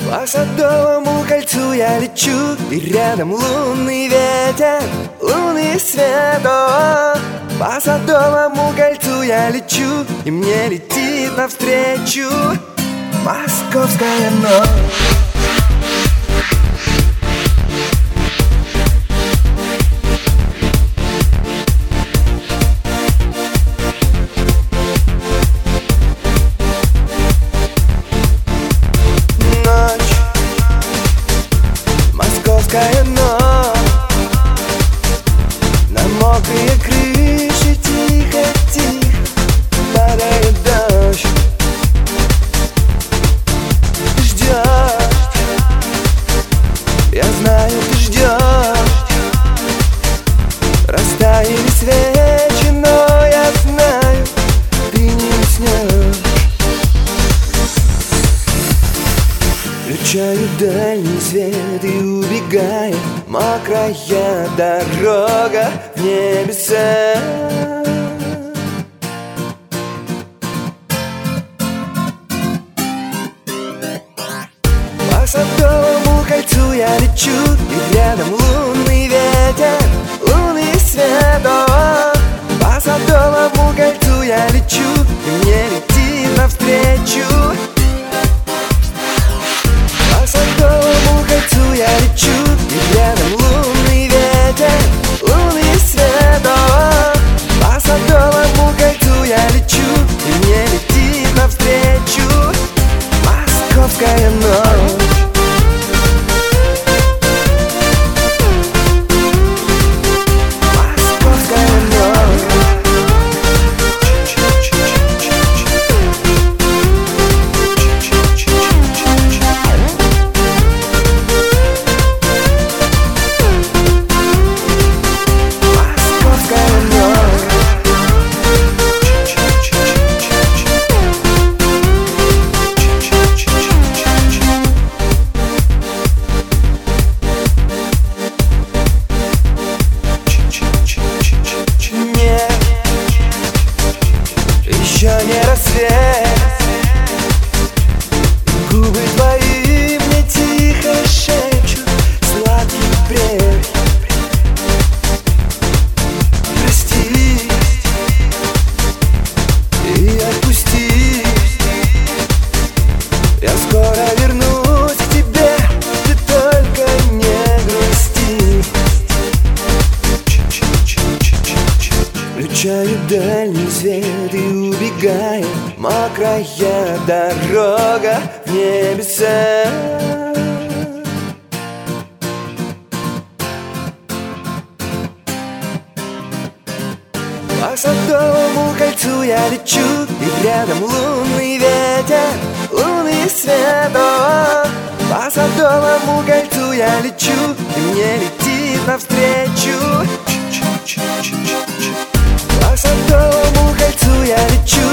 По Садовому кольцу я лечу, и рядом лунный ветер, лунный свет. По Садовому кольцу я лечу, и мне летит навстречу московская ночь. Московская ночь, на мокрые крыши тихо-тихо падает дождь. Ты ждешь, я знаю, ты ждешь. Растаяли свечи, но я знаю, ты не уснешь. Включаю дальний свет и убегает мокрая дорога в небеса. По Садовому кольцу я лечу, и рядом лунный ветер, лунный свет. По Садовому кольцу я лечу, и мне летит навстречу. По Садовому кольцу я лечу, и рядом лунный ветер, лунный свет. По Садовому кольцу я лечу, и мне летит навстречу московская ночь. Еще не рассвет, губы твои мне тихо шепчут сладкий бред. Прости и отпусти, я скоро вернусь к тебе, ты только не грусти. Включаю дальний свет и убегает мокрая дорога в небеса. По Садовому кольцу я лечу, и рядом лунный ветер, лунный свет. По Садовому кольцу я лечу, и мне летит навстречу. По Садовому кольцу я лечу,